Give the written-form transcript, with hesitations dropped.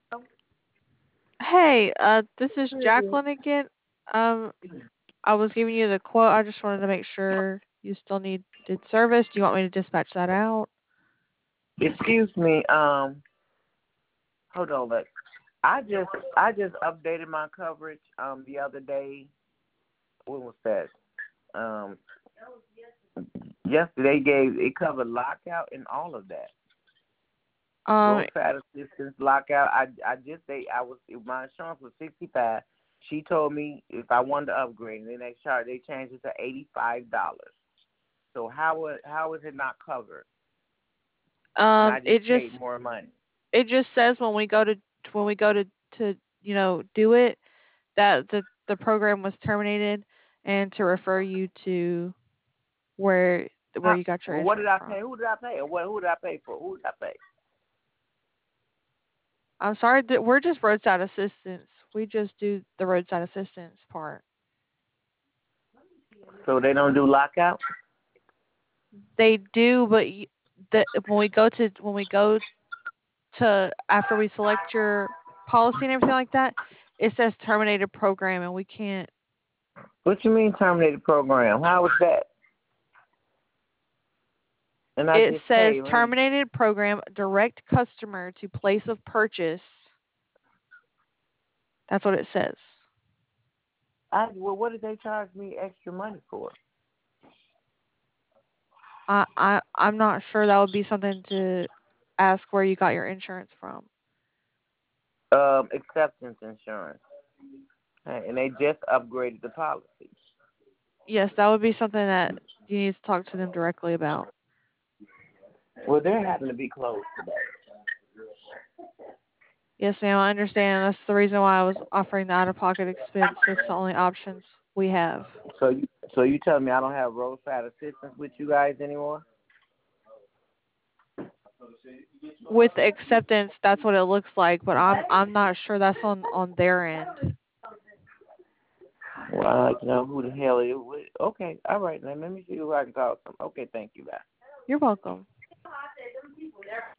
Hey, this is Jacqueline again. Um, I was giving you the quote. I just wanted to make sure you still needed service. Do you want me to dispatch that out? Excuse me. Hold on. Look, I just updated my coverage the other day. When was that? Um, Yesterday gave it covered lockout and all of that. Um, Roadside assistance lockout. I just I was my insurance was 65. She told me if I wanted to upgrade, and then they changed it to $85. So how is it not covered? And I it just just paid more money. says when we go to do it that the program was terminated and to refer you to where you got your Well, what did insurance I from. pay? Who did I pay? Or what? Who did I pay for? Who did I pay? I'm sorry that we're just roadside assistance. We just do the roadside assistance part. So they don't do lockout. They do, but when we go to after we select your policy and everything like that, it says terminated program, and we can't. What you mean terminated program? How was that? And I It just says paid. Man. terminated program, direct customer to place of purchase. That's what it says. Well, what did they charge me extra money for? I'm not sure. That would be something to ask where you got your insurance from. Acceptance insurance, and they just upgraded the policy. Yes, that would be something that you need to talk to them directly about. Well, they're having to be closed today. Yes, ma'am, I understand. That's the reason why I was offering the out-of-pocket expense. It's the only options we have. So you telling me I don't have roadside assistance with you guys anymore? With the acceptance, that's what it looks like, but I'm not sure that's on their end. Well, I like to know who the hell it is. Okay, all right. Now let me see who I can talk to. Okay, thank you, guys. You're welcome.